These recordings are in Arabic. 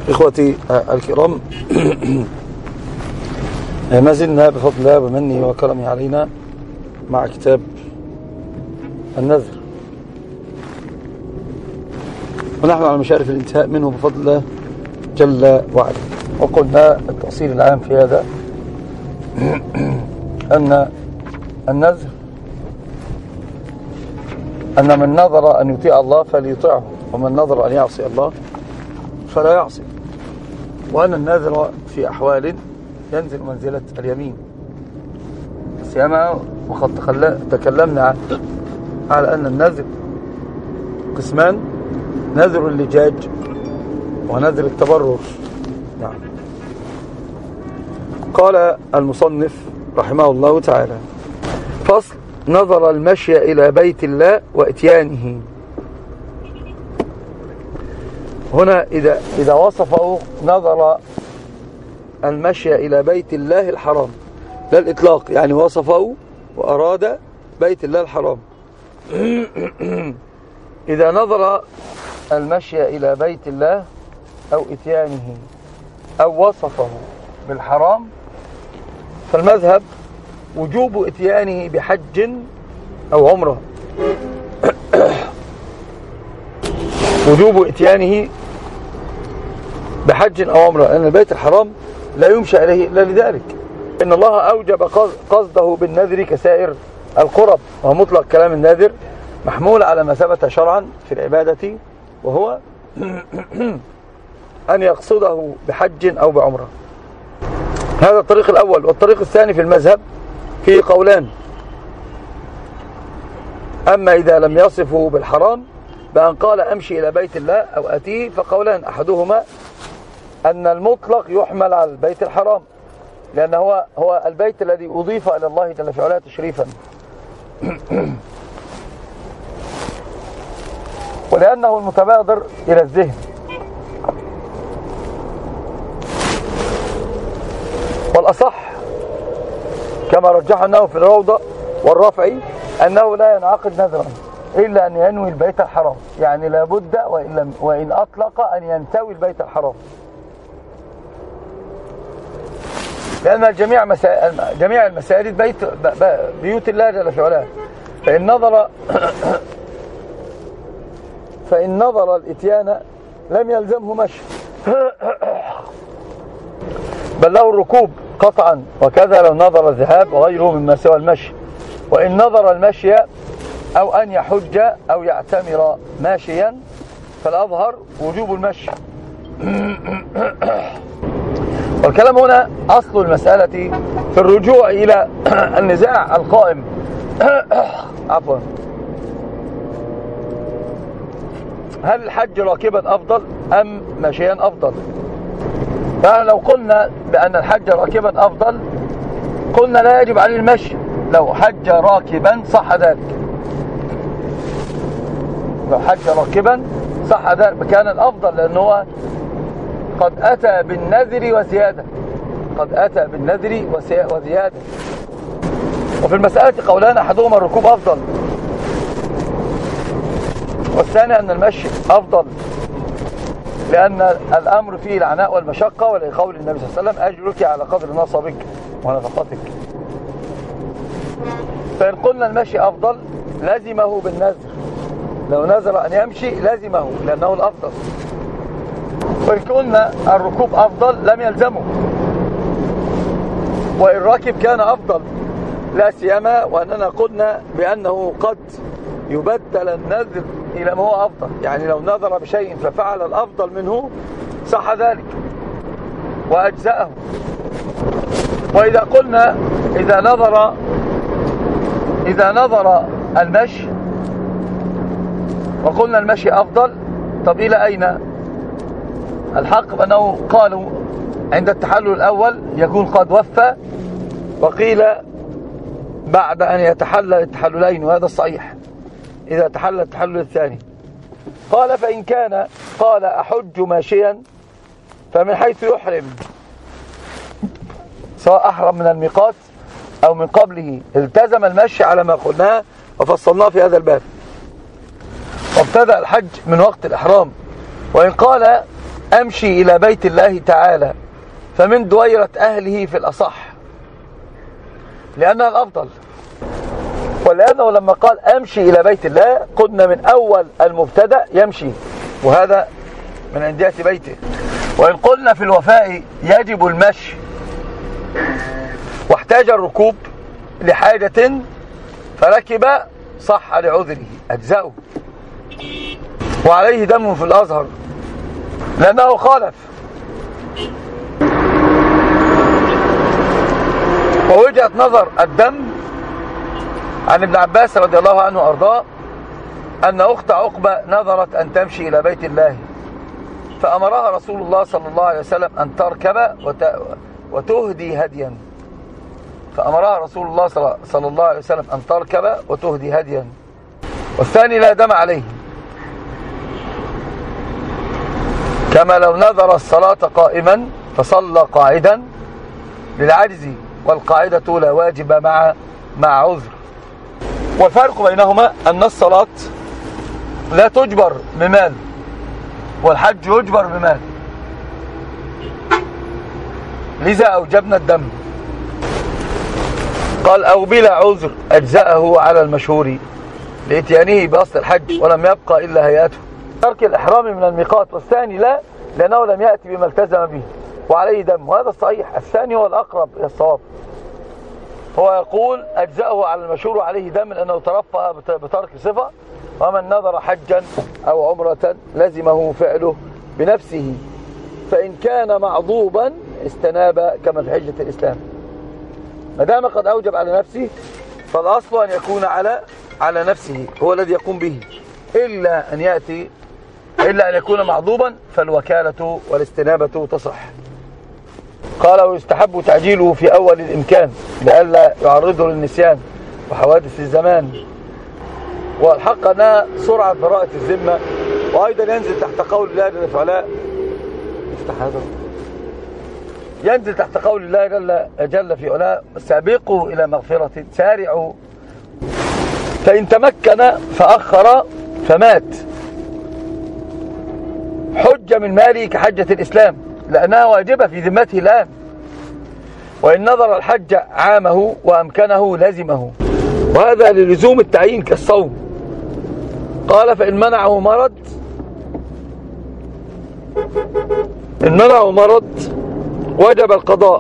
إخوتي الكرام، ما زلنا بفضل الله ومنه وكرمه علينا مع كتاب النذر، ونحن على مشارف الانتهاء منه بفضل الله جل وعلا. وقلنا التأصيل العام في هذا أن النذر أن من نظر أن يطيع الله فليطيعه، ومن نظر أن يعصي الله فلا يعصي، وأن النذر في أحوال ينزل منزلة اليمين سيما. وقد تكلمنا على أن النذر قسمان: نذر اللجاج ونذر التبرر. نعم. قال المصنف رحمه الله تعالى: فصل: نظر المشي إلى بيت الله وإتيانه. هنا إذا وصفه نظر المشي إلى بيت الله الحرام، لا الإطلاق، يعني وصفه وأراد بيت الله الحرام. إذا نظر المشي إلى بيت الله أو إتيانه أو وصفه بالحرام، فالمذهب وجوب إتيانه بحج أو عمره، وجوب إتيانه بحج أو عمره، لأن البيت الحرام لا يمشى إليه إلا لذلك. إن الله أوجب قصده بالنذر كسائر القرب، ومطلق كلام الناذر محمول على ما ثبت شرعا في العبادة، وهو أن يقصده بحج أو بعمره. هذا الطريق الأول. والطريق الثاني في المذهب فيه قولان: أما إذا لم يصفه بالحرام بأن قال أمشي إلى بيت الله أو أتيه، فقولان: أحدهما أن المطلق يحمل على البيت الحرام، لأنه هو البيت الذي أضيف إلى الله جل في علاه تشريفا، ولأنه المتبادر إلى الذهن. والأصح كما رجحناه في الروضة والرفع أنه لا ينعقد نذرا إلا أن ينوي البيت الحرام، يعني لا بد وإن أطلق أن ينتوي البيت الحرام، لأن جميع المساجد بيوت الله جل في علاه. فإن نظر الإتيان لم يلزمه مشي، بل له الركوب قطعا، وكذا لو نظر الذهاب وغيره مما سوى المشي. وإن نظر المشي أو أن يحج أو يعتمر ماشيا فالأظهر وجوب المشي. والكلام هنا أصل المسألة في الرجوع إلى النزاع القائم عفوا: هل الحج راكبا أفضل أم ماشيا أفضل؟ فلو قلنا بأن الحج راكبا أفضل، قلنا لا يجب عليه المشي. لو حج راكبا صح ذلك، لو حج راكبا صح ذلك، كان الأفضل، لأنه قد أتى بالنذر وزيادة، قد أتى بالنذر وزيادة. وفي المسألة قولان: أحدهما الركوب أفضل، والثاني أن المشي أفضل، لأن الأمر فيه العناء والمشقة، ولقول النبي صلى الله عليه وسلم: أجرك على قدر نصبك ونفقتك. فإن قلنا المشي أفضل لازمه بالنذر، لو نذر أن يمشي لازمه لأنه الأفضل. وإن قلنا الركوب أفضل لم يلزمه، وإن ركب كان أفضل، لا سيما وأننا قلنا بأنه قد يبدل النذر إلى ما هو أفضل، يعني لو نذر بشيء ففعل الأفضل منه صح ذلك وأجزأه. وإذا قلنا إذا نظر المشي وقلنا المشي أفضل، طب إلى أين؟ الحق بأنه قالوا عند التحلل الأول يكون قد وفى، وقيل بعد أن يتحلل التحللين، وهذا الصحيح إذا تحلل التحلل الثاني. قال: فإن كان قال أحج ماشيا، فمن حيث يحرم، سواء أحرم من الميقات أو من قبله، التزم المشي على ما قلناه وفصلناه في هذا الباب، وابتدأ الحج من وقت الإحرام. وإن قال أمشي إلى بيت الله تعالى فمن دويرة أهله في الأصح، لأنها الأفضل. ولأنه لما قال أمشي إلى بيت الله قلنا من أول المبتدأ يمشي، وهذا من أندية بيته. وإن قلنا في الوفاء يجب المشي واحتاج الركوب لحاجة فركب صح لعذره أجزاؤه، وعليه دم في الأزهر لأنه خالف. ووجهة نظر الدم عن ابن عباس رضي الله عنه وأرضاه أن أخت عقبة نظرت أن تمشي إلى بيت الله فأمرها رسول الله صلى الله عليه وسلم أن تركب وتهدي هديا. فأمرها رسول الله صلى الله عليه وسلم أن تركب وتهدي هديا. والثاني لا دم عليه، كما لو نذر الصلاة قائما فصلى قاعدا للعجز، والقاعدة لا واجب مع عذر. والفرق بينهما أن الصلاة لا تجبر بمال والحج يجبر بمال، لذا أوجبنا الدم. قال أو بلا عذر أجزأه على المشهور لإتيانه بأصل الحج ولم يبقى إلا هيئته. ترك الإحرام من الميقات، والثاني لا لأنه لم يأتي بما التزم به وعليه دم، وهذا الصحيح. الثاني هو الأقرب إلى الصواب. هو يقول أجزأه على المشهور وعليه دم لأنه ترفع بترك صفة، ومن نظر حجا أو عمرة لزمه فعله بنفسه، فإن كان معضوبا استناب كما في حجة الإسلام. ما دام قد أوجب على نفسه فالأصل أن يكون على نفسه هو الذي يقوم به، إلا أن يكون معضوبا فالوكالة والاستنابة تصح. قال ويستحب تعجيله في أول الإمكان لئلا يعرضه للنسيان وحوادث الزمان. والحق أنها سرعة براءة الذمة، وأيضا ينزل تحت قول الله جل في علاه ينزل تحت قول الله جل في علاه سابقوا إلى مغفرة سارعوا. فإن تمكن فأخر فمات حج من ماله كحجة الإسلام لأنها واجبة في ذمته الآن. وإن نظر الحج عامه وأمكنه لزمه، وهذا للزوم التعيين كالصوم. قال فإن منعه مرض وجب القضاء.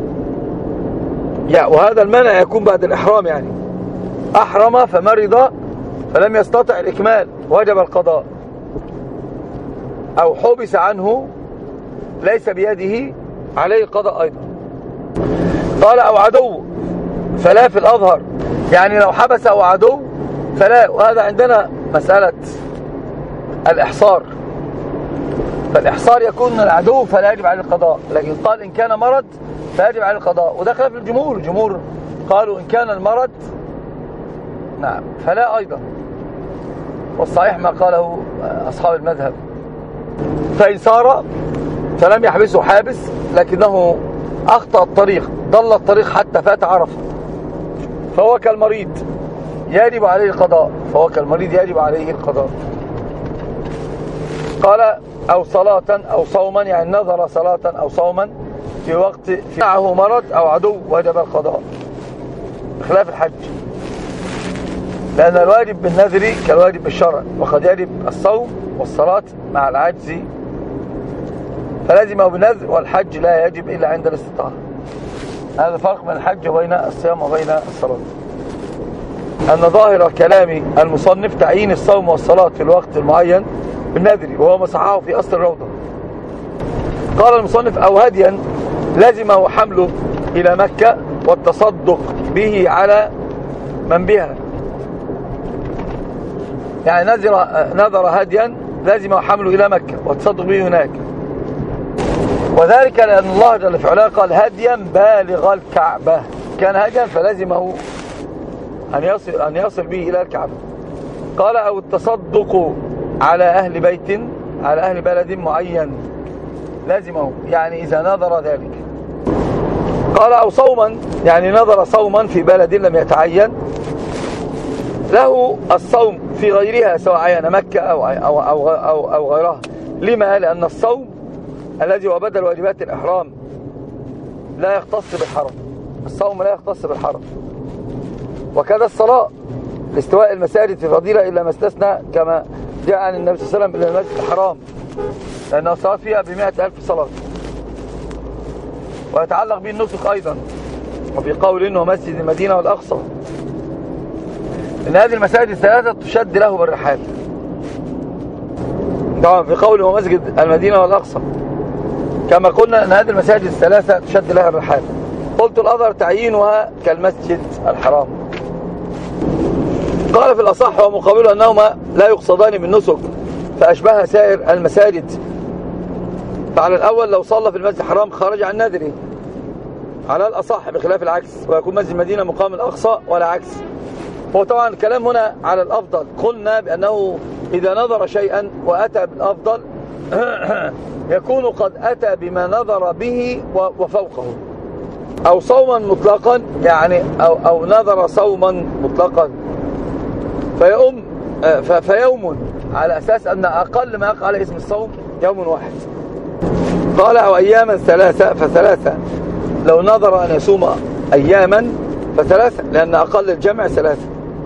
وهذا المنع يكون بعد الإحرام، يعني أحرم فمرض فلم يستطع الإكمال وجب القضاء، أو حبس عنه ليس بيده عليه القضاء أيضا. قال أو عدو فلا في الأظهر، يعني لو حبس أو عدو فلا. وهذا عندنا مسألة الإحصار، فالإحصار يكون العدو فلا يجب عليه القضاء، لكن قال إن كان مرض فيجب عليه القضاء، وده خلاف الجمهور قالوا إن كان المرض نعم فلا أيضا، والصحيح ما قاله أصحاب المذهب. فإن سار فلم يحبسه حابس لكنه أخطأ الطريق، ضل الطريق حتى فات عرفة، فهو كالمريض يجب عليه القضاء. قال أو صلاة أو صوما، يعني نظر صلاة أو صوما في وقت معه مرض أو عدو وجب القضاء بخلاف الحج، لأن الواجب بالنذر كالواجب بالشرع، وقد يجب الصوم والصلاة مع العجز فلازمه بالنذر، والحج لا يجب إلا عند الاستطاعة. هذا فرق بين الحج وبين الصيام وبين الصلاة. أن ظاهر كلام المصنف تعيين الصوم والصلاة في الوقت المعين بالنذر، وهو ما صححه في أصل الروضة. قال المصنف أو هديا لازمه حمله إلى مكة والتصدق به على من بها، يعني نذر هديا لازمه حمله إلى مكة والتصدق به هناك، وذلك لأن الله جل في علاه قال هديا بالغ الكعبة، كان هديا فلازمه أن يصل به إلى الكعبة. قال أو التصدق على أهل بيت على أهل بلد معين لازمه، يعني إذا نظر ذلك. قال أو صوما، يعني نظر صوما في بلد لم يتعين له الصوم في غيرها سواء عين مكة أو غيرها. لما؟ لأن الصوم الذي هو بدل واجبات الإحرام لا يختص بالحرم. الصوم لا يختص بالحرم، وكذا الصلاة لاستواء المساجد في فضيلة إلا ما استثنى كما جاء عن النبي صلى الله عليه وسلم إلى المسجد الحرام، لأن الصلاة فيها ب100,000 صلاة. ويتعلق به النسك أيضا، وفي قول إنه مسجد المدينة والأقصى، إن هذه المساجد الثلاثة تشد له بالرحال. طبعا في قول هو مسجد المدينة والأقصى، كما قلنا أن هذه المساجد الثلاثة تشد لها الرحال. قلت الأظهر تعيينها كالمسجد الحرام. قال في الأصح ومقابله أنهما لا يقصدان بالنسك فأشبه سائر المساجد. فعلى الأول لو صلى في المسجد الحرام خرج عن نذره على الأصح، بخلاف العكس، ويكون مسجد المدينة مقام الأقصى ولا عكس. هو طبعا الكلام هنا على الأفضل. قلنا بأنه إذا نظر شيئا وأتى بالأفضل يكون قد أتى بما نظر به وفوقه، أو صوما مطلقا، يعني أو نظر صوما مطلقا فيوم، على أساس أن أقل ما يقع على اسم الصوم يوم واحد. قال أو أياما ثلاثة فثلاثة، لو نظر أن يصوم أياما فثلاثة، لأن أقل الجمع ثلاثة.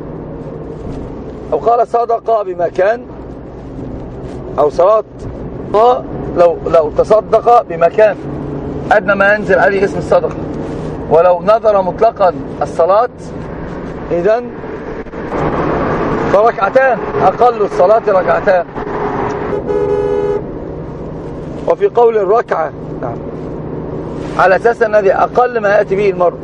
أو قال صدق بمكان، أو صلاة لو تصدق بمكان أدنى ما ينزل عليه اسم الصدقة. ولو نظر مطلقا الصلاة إذن فركعتان، أقل الصلاة ركعتان. وفي قول الركعة نعم، على أساس أن هذه أقل ما يأتي به المرء.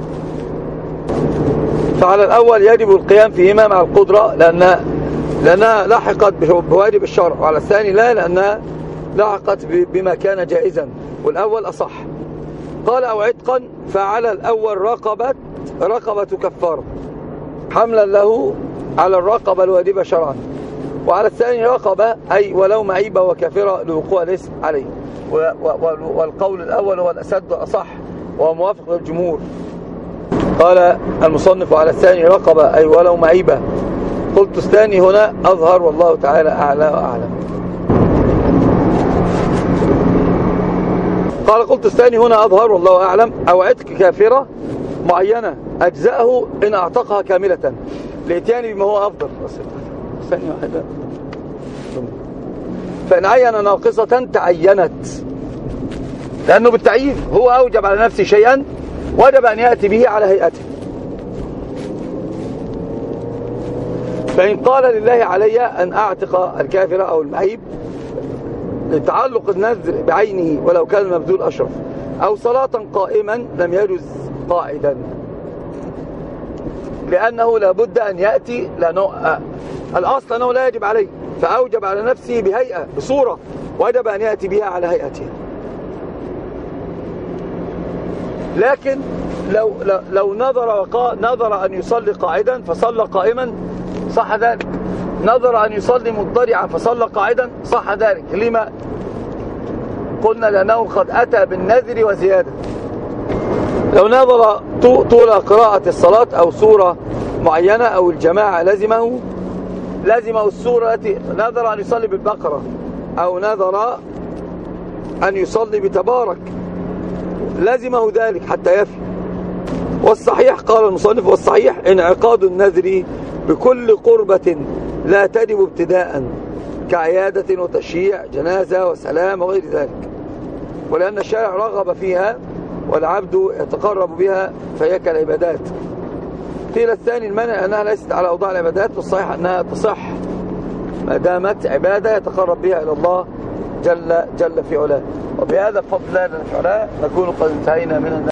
فعلى الأول يجب القيام فيهما مع القدرة لأنها لاحقت بواجب الشرع، وعلى الثاني لا، لأنها لاحقت بما كان جائزا، والأول أصح. قال أو عتقا، فعلى الأول رقبة كفارة حملا له على الرقبة الواجبة شرعا، وعلى الثاني رقبة أي ولو معيبة وكافرة لوقوع الاسم عليه. والقول الأول هو الأسد أصح وهو موافق للجمهور. قال المصنف على الثاني رقبة أي ولو معيبة. قلت الثاني هنا أظهر والله تعالى أعلى وأعلم. قال قلت الثاني هنا أظهر والله أعلم. أو عتق كافرة معينة أجزاءه إن أعتقها كاملة لإتيان بما هو أفضل. ثانية واحدة. فإن عين ناقصة تعينت، لأنه بالتعيين هو أوجب على نفسه شيئا وجب أن يأتي به على هيئته. فإن قال لله علي أن أعتق الكافر أو المعيب لتعلق النذر بعينه ولو كان المبذول أشرف، أو صلاة قائما لم يجز قاعدا، لأنه لابد أن يأتي، لأنه الأصل أنه لا يجب عليه، فأوجب على نفسه بهيئة بصورة وجب أن يأتي بها على هيئته. لكن لو نظر أن يصلي قاعدا فصلى قائما صح ذلك، نظر أن يصلي مضطجعا فصلى قاعدا صح ذلك. لما؟ قلنا لأنه قد أتى بالنذر وزيادة. لو نظر طول قراءة الصلاة أو سورة معينة أو الجماعة لزمه السورة التي نظر أن يصلي بالبقرة أو نظر أن يصلي بتبارك لزمه ذلك حتى يفي. والصحيح قال المصنف والصحيح انعقاد النذر بكل قربة لا تجب ابتداء كعيادة وتشييع جنازة وسلام وغير ذلك، ولأن الشارع رغب فيها والعبد يتقرب بها فهي كالعبادات. قيل الثاني المنع أنها ليست على أوضاع العبادات، والصحيح أنها تصح ما دامت عبادة يتقرب بها إلى الله جل في علاه. وبهذا بفضل الله جل في علاه نكون قد انتهينا من